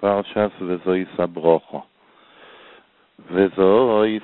פרשס וזויס הברוכו. וזויס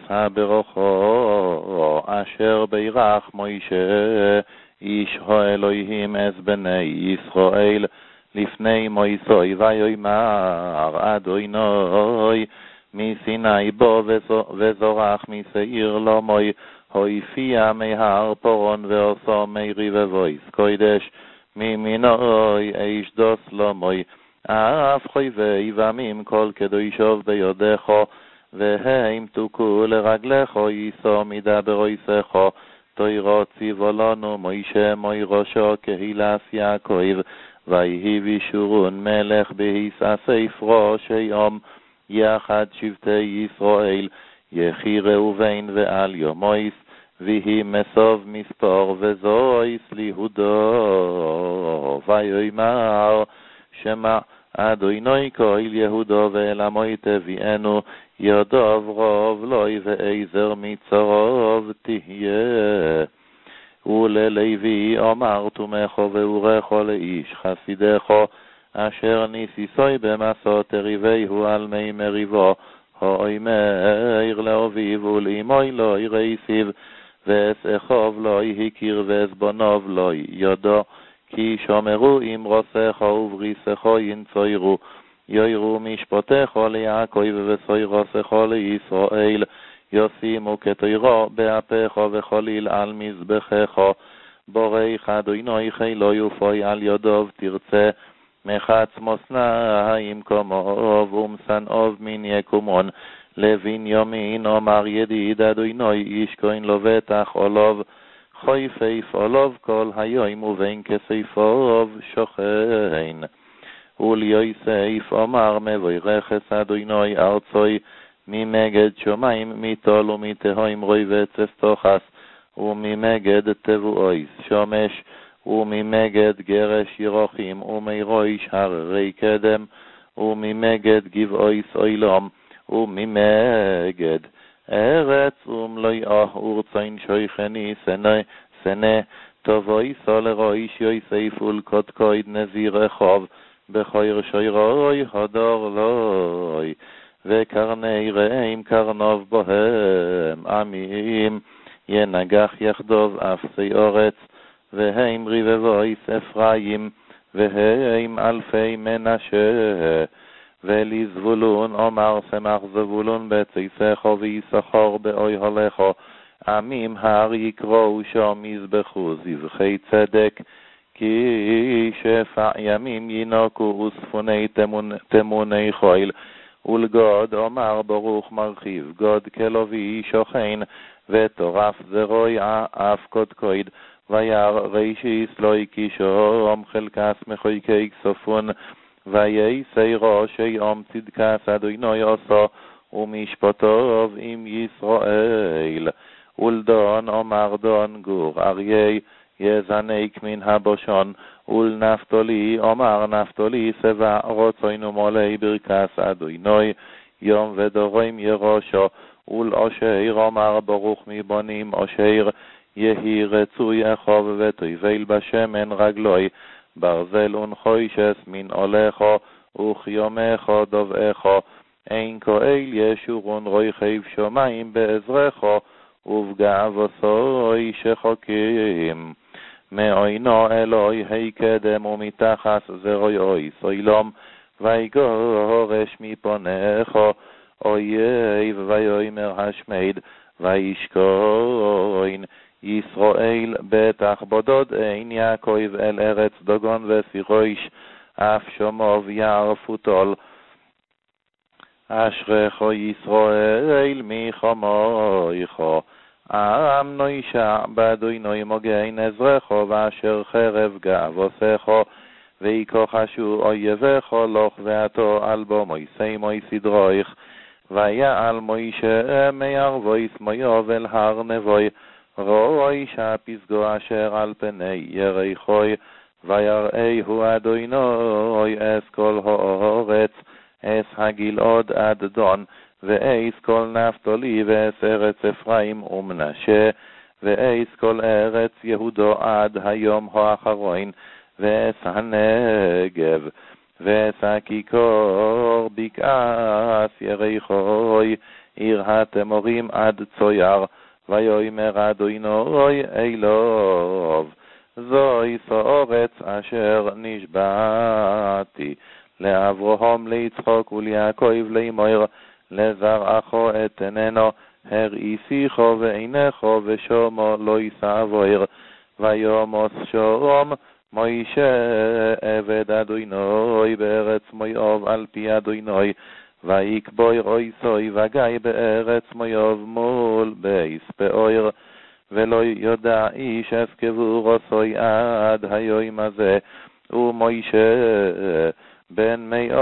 הברוכו אשר בירך מוישה איש האלוהים אס בני ישראל לפני מויסוי ויאמר אדוני מסיני בו וזורח משעיר לו מוי הופיע מהר פורון ועושו מי רבבויס קודש ממינוי איש דוס לו מוי אף חויבי ומים כל קדושוב ביודך והם תוקו לרגלך יישא מדברויסך תוירו ציוו לנו מוישה מוי ראשו קהילס יעקב ויהי בישורון מלך בהישא ספרו שיום יחד שבטי ישראל יחי ראובן ועל יומויס ויהי מסוב מספור וזויס ליהודו ויאמר שמע אדוני כל יהודו ואל עמו תביאנו יודוב רוב לוי ועזר מצרוב תהיה וללוי אמר תומכו ואורכו לאיש חסידך אשר ניסיסוי במסות תריבהו על מי מריבו האומר לאביו ולאמוי לא ירסיב ואסחוב לא הכיר ואסבונוב לא יודו כי שומרו אמרוסך ובריסך ינצוירו יוירו משפטך ליעקב וסוירוסך לישראל ישימו כתוירו באפך וחוליל על מזבחך בורך אדוני חילו יופוי על יודוב תרצה מחץ מוסניים כמוב ומסנאוב מן יקומון לבין יומין אומר ידיד אדוני איש כהן לו בטח עולוב חויפייף עולוב כל היום ובין כסייפוב שוכן וליוסף אומר מבורכס אדוני ארצוי ממגד שומיים מתול ומתהום רוי וצסתוחס וממגד תבואיס שומש וממגד גרש ירוחים ומראש הררי קדם וממגד גבעויס אילום וממגד ארץ ומלואה ורצין שויכני סנה תבואיסו לראש יוסף ולקודקויד נזיר רחוב בחויר שוירוי הודור לוי וקרני רעים קרנוב בוהם עמים ינגח יחדוב אפסי אורץ והם רבבויס אפרים והם אלפי מנשה ולזבולון אומר שמח זבולון בצייסך ויששכר באוי הולכו עמים הר יקראו שם יזבחו זבחי צדק כי שפע ימים ינוקו וספוני תמוני חויל ולגוד אומר ברוך מרחיב גוד כלובי שוכן וטורף זרוי אף קודקויד וירא רישיס לא יקישום חלקס מחויקי כסופון וייסי ראשי עם צדקס אדוני עשו ומשפטוב עם ישראל ולדון אומר דון גור אריה יזנק מן הבושון ולנפתולי אומר נפתולי שבע רוצוינו מולי ברכס אדוני יום ודורים ירושו ולאשר אומר ברוך מבונים אשר יהי רצוי אחוב ותויבל בשמן רגלוי ברזל ונחוישס מן עולךו וכיומךו דובעךו אין כאל ישורון רויכב שמיים בעזרכו ובגאווסוי שחוקים מעוינו אלוהי הקדם ומתחת זרועי סוילום ויגורש מפונךו אויב ויאמר השמד וישכון ישראל בטח בודוד אין יעקב אל ארץ דגון וסירוש אף שומוב יערפו תול אשריך ישראל מחמויך עם נוישע באדוני מוגן עזרך ואשר חרב גאווסך ויקוחשו אויבך לוך ועתו על בו מויסי מויסדרויך ויעל מוישה מערבויס מויוב אל הר נבוי רויש הפסגו אשר על פני יריחוי ויראהו אדוני אס כל הארץ אס הגלעוד עד דון ואיס כל נפתולי ואס ארץ אפרים ומנשה ואיס כל ארץ יהודו עד היום האחרון ואס הנגב ואס הכיכור אשר בקעת יריחוי, עיר התמורים עד צויר, ויאמר אדוני אלוהיו, זוהי ארץ אשר נשבעתי לאברהם, ליצחק וליעקב לאמור, לזרעך אתננו, הראיתיך ועינך ושומו לא יסעבור. ויאמר שלום מוישה עבד אדוני בארץ מואב על פי אדוני, ויקבור עיסוי וגיא בארץ מואב מול בייס פאור, ולא יודע איש את קבורתו עד היום הזה. ומוישה בן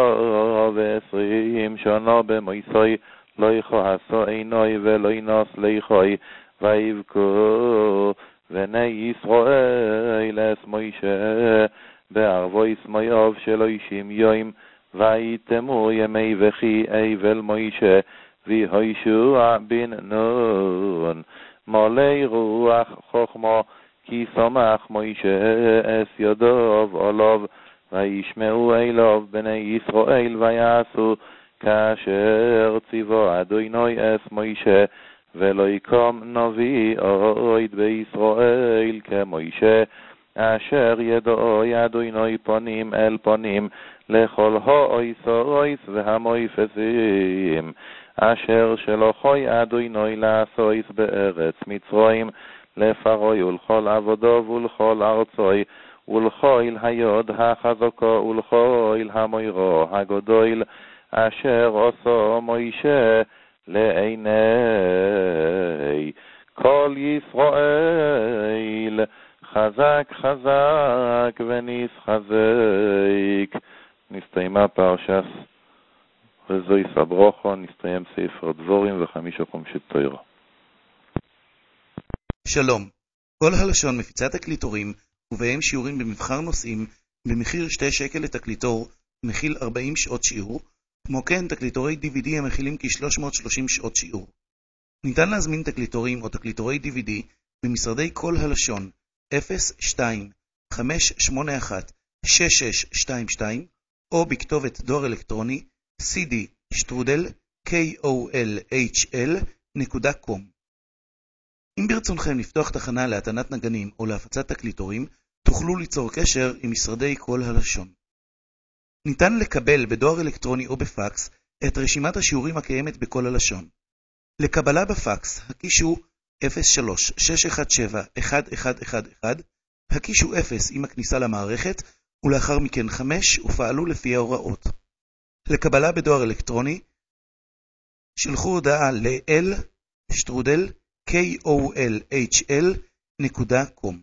120 שנה במויסוי, לא יכעסו עינוי ולא ינוס ליחוי, ויבכו בני ישראל את מוישה בערבויס מואב 30 יום, ויתמו ימי וכי אבל מוישה, ויהושע בן נון מלא רוח חוכמה, כי שמח מוישה את ידיו עליו, וישמעו אליו בני ישראל ויעשו כאשר ציווה אדוני את מוישה, ולא יקום נביא עוד בישראל כמוישה, אשר ידעו אדוני פנים אל פנים לכל האויסויס והמויפסים, אשר שלוחוי אדוני לעשויס בארץ מצרים, לפרוי ולכל עבודו ולכל ארצוי, ולכל היוד החזקו ולכל המוירו הגדול, אשר עשו מוישה לעיני כל ישראל. חזק חזק ונסחזק. נסתיימה פרשת וזוהי סברוכו, נסתיים ספר דבורים וחמישה חומשי תורה. שלום, כל הלשון מפיצה תקליטורים ובהם שיעורים במבחר נושאים במחיר 2 שקל לתקליטור, מכיל 40 שעות שיעור, כמו כן תקליטורי DVD המכילים כ-330 שעות שיעור. ניתן להזמין תקליטורים או תקליטורי DVD במשרדי כל הלשון 02-581-6622 או בכתובת דואר אלקטרוני cd@kolhl.com. אם ברצונכם לפתוח תחנה להתנת נגנים או להפצת תקליטורים, תוכלו ליצור קשר עם משרדי כל הלשון. ניתן לקבל בדואר אלקטרוני או בפקס את רשימת השיעורים הקיימת בכל הלשון. לקבלה בפקס, הקישו 03-617-1111, הקישו 0 עם הכניסה למערכת, ולאחר מכן 5 ופעלו לפי ההוראות. לקבלה בדואר אלקטרוני, שלחו הודעה l@kolhl.com.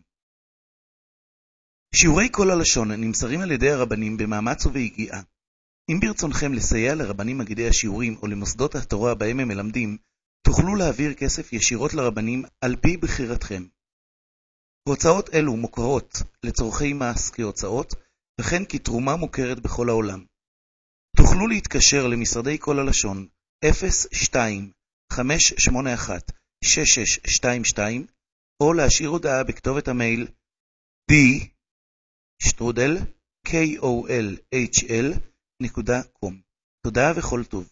שיעורי כל הלשון נמסרים על ידי הרבנים במאמץ וביגיעה. אם ברצונכם לסייע לרבנים מגידי השיעורים או למוסדות התורה בהם הם מלמדים, תוכלו להעביר כסף ישירות לרבנים על פי בחירתכם. הוצאות אלו מוכרות לצורכי מס כהוצאות, וכן כתרומה מוכרת בכל העולם. תוכלו להתקשר למשרדי כל הלשון 02-581-6622 או להשאיר הודעה בכתובת המייל d@kolhl.com. תודה וכל טוב.